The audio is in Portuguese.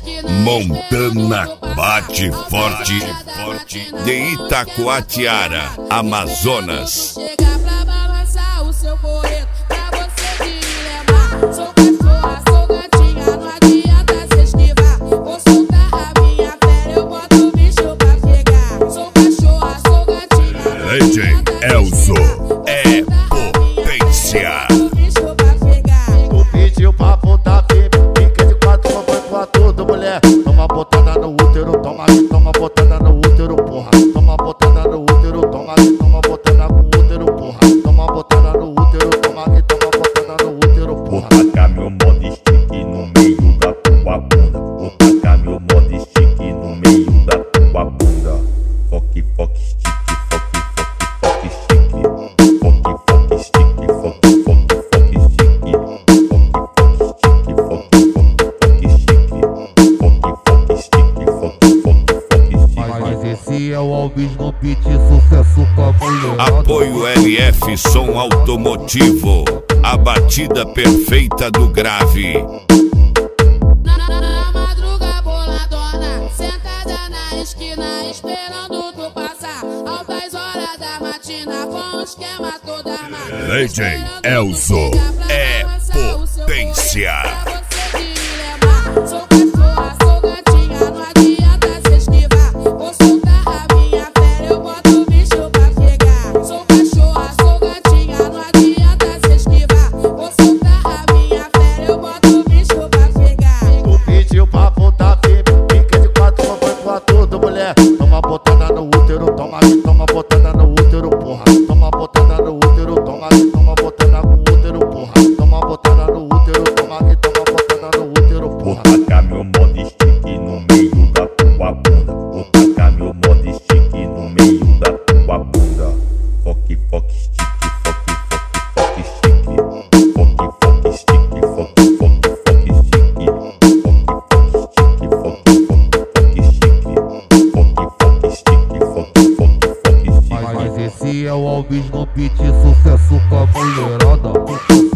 Montana bate forte de Itacoatiara, Amazonas. Chega pra balançar o seu correto, pra você me lembrar. Sou cachorra, sou gatinha, não adianta se esquivar. Vou soltar a minha fera, eu boto o bicho pra pegar. Sou cachorra, sou gatinha, não adianta se Elzo esquivar. é potência. Tu pediu pra botar firme, fica de quatro, foi pra tudo, mulher. Toma botada no útero, toma botada no útero, porra. Toma botada no útero, toma botada no útero, porra. Toma botada no útero, toma botada no útero, porra. Vou tacar meu modo stick no meio da tua bunda. Vou tacar meu modo stick no meio da tua bunda. Foque, foque, stick, foque, stick. Foque, foque, stick, foque, stick. Mas esse é o Alves no beat, sucesso com a mulher. Apoio LF Som Automotivo, a batida perfeita do grave. Na madruga boladona, sentada na esquina, esperando tu passar. Altas horas da matina, com o esquema todo armado. Legend Elzo é potência. Sou cachorra, sou gatinha, não adianta se esquivar. Vou soltar a minha fera, eu boto o bicho pra pegar. Sou cachorra, sou gatinha, não adianta se esquivar. Vou soltar a minha fera, eu boto o bicho pra pegar. Tu pediu pra botar firme, fica de quatro, foi pra tudo, mulher. Toma botada no útero, toma botada no útero, porra. Toma botada no útero, toma botada no útero, porra. Toma botada no útero, toma botada no útero, Vou porra. tacar meu modo stick no meio da tua bunda. Vou tacar meu modo stick no meio da tua bunda. Foque, foque, stick, foque, stick. Foque, foque, stick, foque, stick. Foque, foque, stick, foque, stick. Mas esse é o Alves no beat, sucesso com a mulherada.